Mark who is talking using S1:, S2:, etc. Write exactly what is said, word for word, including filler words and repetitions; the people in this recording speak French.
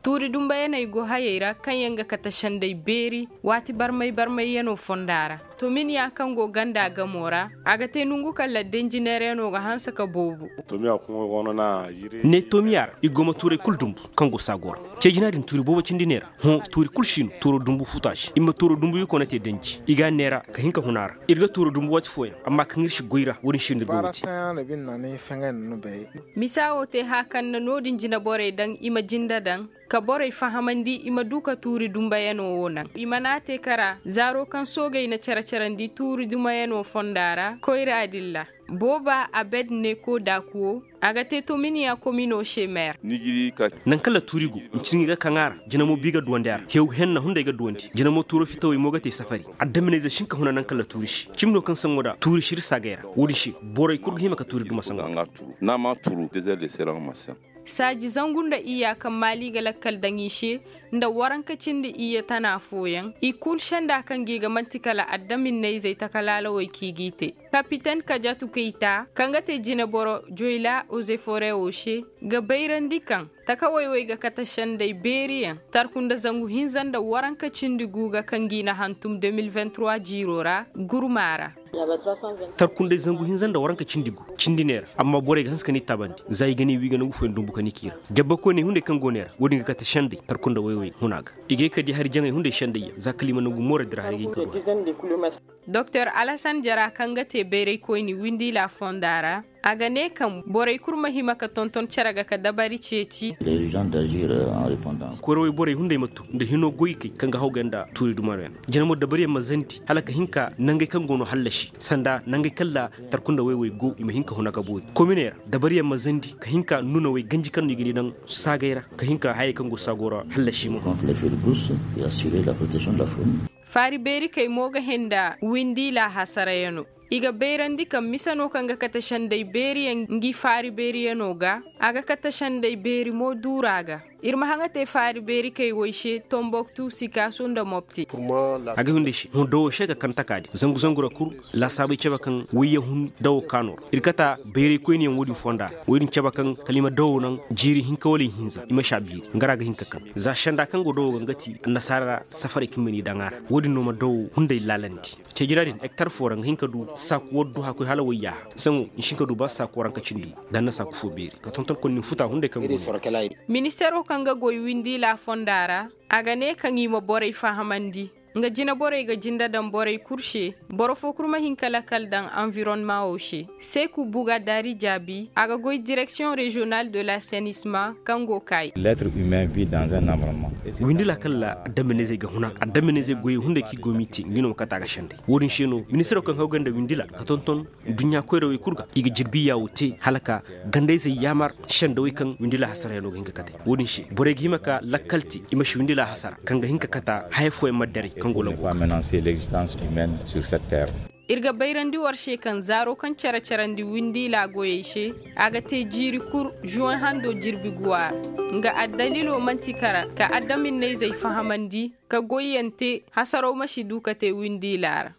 S1: turi dumba yana go hayera kan yanga katashan dai beri wati barmai barmai yano fondara to min ya kan go ganda ga mora aga te nungu kala denjinere no ga hansa ka bobu
S2: to miya kun gono na yire
S3: ne to miyar igoma ture kul dumbu kan go sagor ce jinadin turi bobo cindinera ho turi kulshin turo dumbu futash imma turo dumbu yuko na te denji iga nera ka hinka hunara irga turo dumbu wati foya amma kan irshi goira wurin shin da gowati
S1: misawo te hakan na nodin jina bore dan ima jinda dan ka bore fahamandi ima duka turi dumba yano wonan ima nate kara zaro kan sogay na characarandi turi dumba yano fondara koira adilla boba abed ne ko dakuo agate to mini ya komino shemer
S2: nigiri ka
S3: nan kala turigo mcingi ga kangara jinamo biga duwandar hew henna hunde ga duwanti jinamo turo fitawi mogate safari addamine ze shinka huna nan kala turishi cimno kan sangoda turi shir sagera wodi shi boray kurgo hima ka turi duma sanga
S2: ngatu na ma turu desert de seran masa
S1: saji zangunda iya kan mali ga lakkal dangishe nda warankacin da iya tana foyan ikul shanda kan giga mantikala addamin ne zai takalala wai kigite kapitan kajatu keita kanga te jina boro joila ozefore oshe ga bayran dikan takawai wai ga katashan dai beriyan tarkunda zangu hinzan da warankacin diguga kan gina hantum deux mille vingt-trois jirora gurmara
S3: tarkunde zangu hinzan da waranka cindigu cindinera amma bore ganska ni tabandi zai gani wi gana gufen dumbu kan kira jabba ko ne hunde kan gonera wodi ga kata shande tarkunda waiwai hunaga ige kadi har jangai hunde shande ya zakalima nugu mora dira har ginka
S1: Docteur Alassane Jara kanga te bere ko ni windi la fondara aga ne kam bore kurma hima ka tonton charaga ka dabari ceci
S4: les gens d'agir en répondant
S3: ko roy bore hunde matu nde hino goyki kanga hawganda turi dumaren janamo dabari mazanti halaka hinka nangai kan gono hallashi sanda nangai kalla tarkunda waiwai go ima hinka hunaka boy kominera dabari mazanti ka hinka nuna wai ganji kan ni gidi dan sagaira ka hinka haye kan go sagora hallashi mu
S4: les feux de brousse et assurer la protection de la faune
S1: fari beri kai moga henda windi la hasarayano iga beirandi kam misano kanga katashan dai beri ngi fari beri yanoga aga katashan dai beri mo duraga irma hanga te fari beri kai woishe Tombouctou Sikasso nda mopti
S3: aga hunde shi ho do sheka kan takadi zangu zangu rakur la sabai chaba kan wiye hun daw kanor irkata beri ko ni wodi fonda wodi chaba kan kalima daw nan jiri hinka wali hinza ima shabi ngaraga hinka kan za shanda kan go do ngati nasara safari kimini dangara wodi no ma daw hunde lalandi ce jiradin hectare foran hinka du saku woddu hakoy hala wayya sango inshinka du ba saku ranka cindi dan na saku fo beri ka tonton kon ni futa hunde kan
S1: ministero kanga goy windi la fondara aga ne kan yimo boray fahamandi nga jina boray ga jinda dan boray kurshe boro fo kurma hinkala kal dan environnement oshe Sekou Bouga Dari Jabi aga goy direction régionale de l'assainissement kango kay
S5: l'être humain vit dans un environnement
S3: windi la kala adamineze ga huna adamineze goy hunde ki gomiti ngino kata ga shande wodin sheno ministre kan hawganda windi la ka tonton dunya ko rewe kurga iga jirbi ya wote halaka gande ze yamar shande wi kan windi la hasara yano hinga kate wodin shi bore gi maka lakalti ima shi windi la hasara kanga hinka kata hayfo e maddari kango la
S5: va menacer l'existence humaine sur cette terre.
S1: irga bayrandi warshe kan zaro kan cara carandi windi la goyeshe aga te jiri kur juin hando jirbi guwa nga addalilo mantikara ka addamin ne zai fahamandi ka goyente hasaro mashi dukate windi lara